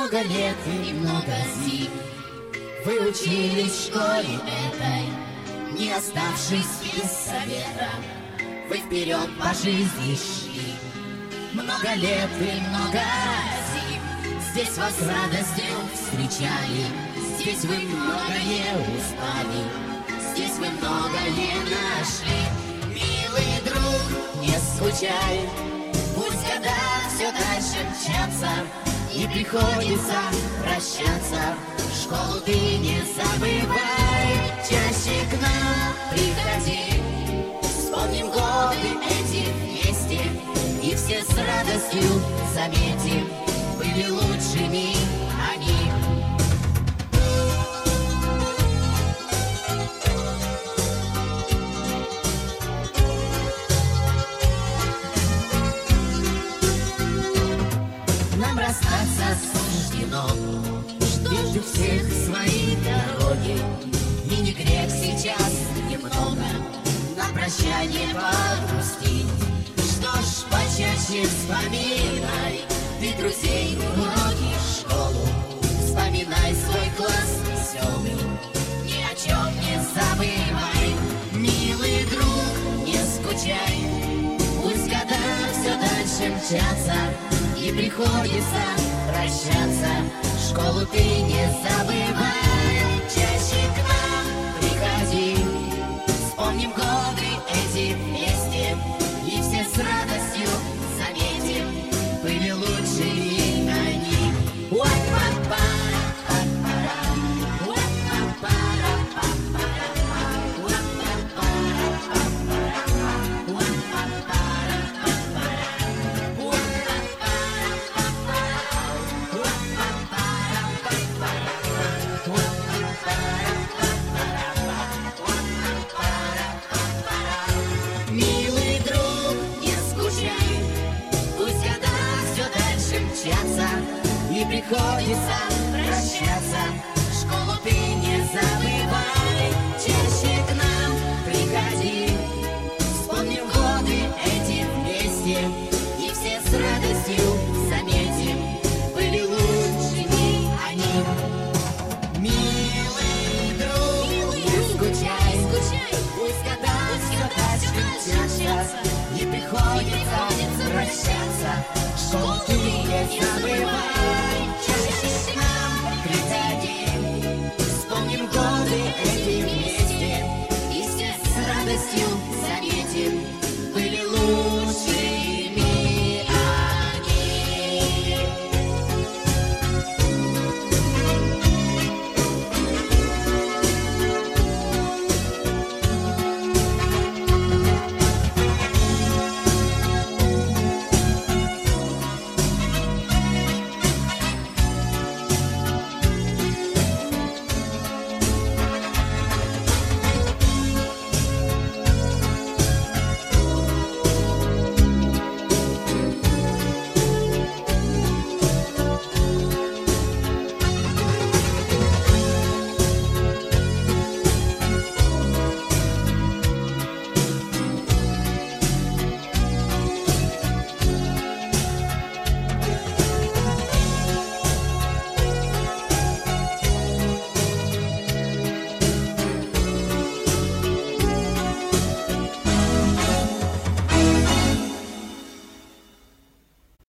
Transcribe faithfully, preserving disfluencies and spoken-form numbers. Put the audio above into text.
Много лет и много зим вы учились в школе этой, не оставшись без совета, вы вперед по жизни шли. Много лет и много зим здесь вас с радостью встречали. Здесь вы многое узнали, здесь вы многое нашли. Милый друг, не скучай, пусть года все дальше мчатся, и приходится прощаться. Школу ты не забывай, чаще к нам приходи. Вспомним годы эти вместе, и все с радостью заметим, были лучшими они. Нам расстаться суждено, ждут у всех свои дороги, и не грех сейчас немного на прощание погрустить. Что ж, почаще вспоминай ты друзей, уроки, школу. Вспоминай свой класс веселый, ни о чем не забывай. Милый друг, не скучай, пусть года все дальше мчатся, и приходится прощаться. Школу ты не забывай, чаще к нам приходи. Вспомним годы эти вместе, и все с радостью заметим, были лучшие они. Милый друг, не скучай, пусть года все дальше мчатся, и приходится прощаться. Школу ты не забывай, чаще к нам приходи. Вспомним годы эти вместе, и все с радостью заметим, были лучшими они. Милый друг, не скучай, пусть года все дальше мчатся, и приходится прощаться. Школу ты не забывай, чаще к нам приходи. Вспомним годы эти вместе, и все с радостью